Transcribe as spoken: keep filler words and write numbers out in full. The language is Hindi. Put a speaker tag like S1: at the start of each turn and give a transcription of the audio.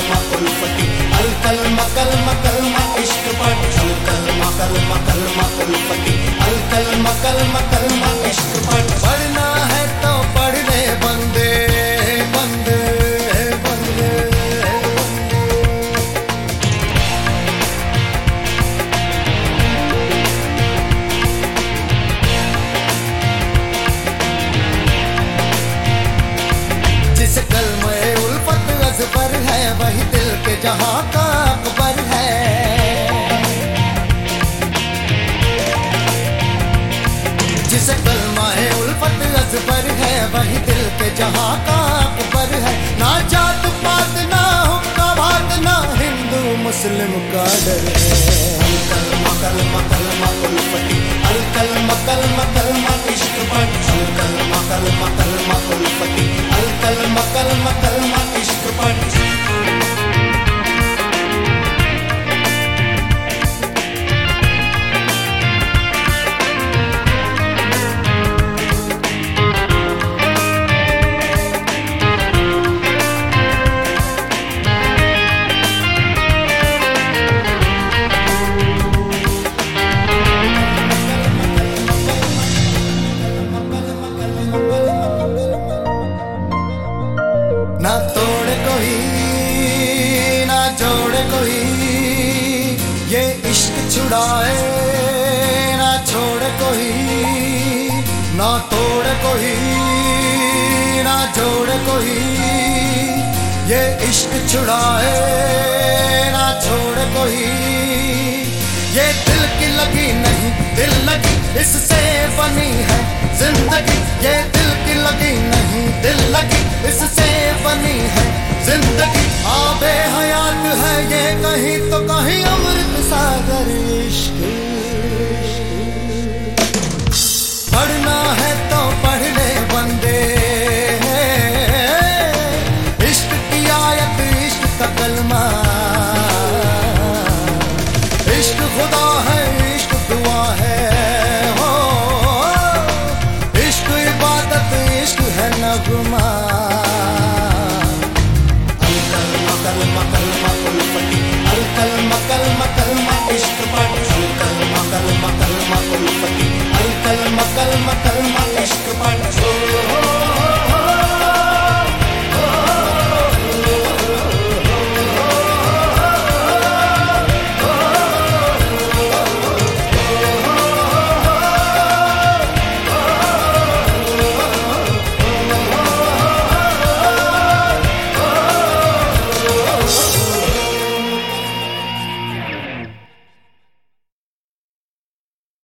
S1: कलमा उल्फती, अल कलमा कलमा कलमा इश्क पढ़, अल कलमा कलमा कलमा उल्फती, अल कलमा कलमा कलमा इश्क पढ़। पढ़ना है तो पढ़ ले बंदे बंदे बंदे। जिस कलमे उल्फत अज़बर है वही दिल के जहां का अकबर है। जिस कलमा उल्फत अज़बर है वही दिल के जहां का अकबर है। ना जात पात ना हुक्का भात ना हिंदू मुस्लिम का डर है। अल कलमा कलमा कलमा उल्फती, अल कलमा कलमा कलमा इश्क पढ़, अल कलमा कलमा कलमा उल्फती, अल कलमा कलमा कलमा इश्क पढ़। ना तोड़े कोई ना जोड़े कोई, ये इश्क छुड़ाए ना छोड़े कोई। ना तोड़े कोई ना जोड़े कोई, ये इश्क छुड़ाए ना छोड़े कोई। ये दिल की लगी नहीं दिल लगी इससे बनी है जिंदगी। ये दिल की लगी नहीं दिल लगी इससे बनी है जिंदगी। आबे हयात है ये कहीं तो कहीं अमृत सागर इश्क। पढ़ना है तो पढ़ ले बंदे, इश्क की आयत इश्क का कलमा। इश्क खुदा है